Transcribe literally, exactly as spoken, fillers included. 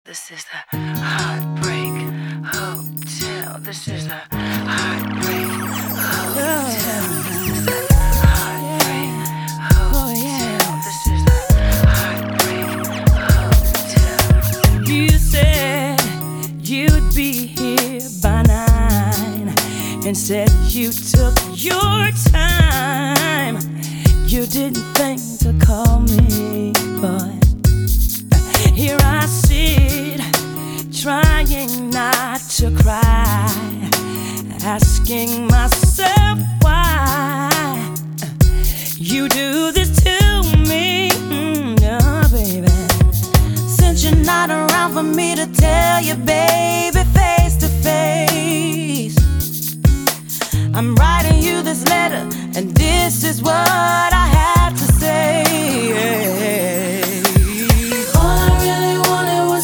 This is the Heartbreak Hotel. This is the Heartbreak Hotel. This is the Heartbreak Hotel. This is the Heartbreak Hotel. You said you'd be here by nine, and said you took your time. You didn't think to call me, but here I sit, trying not to cry, asking myself why you do this to me, oh baby. Since you're not around for me to tell you, baby, face to face, I'm writing you this letter, and this is what I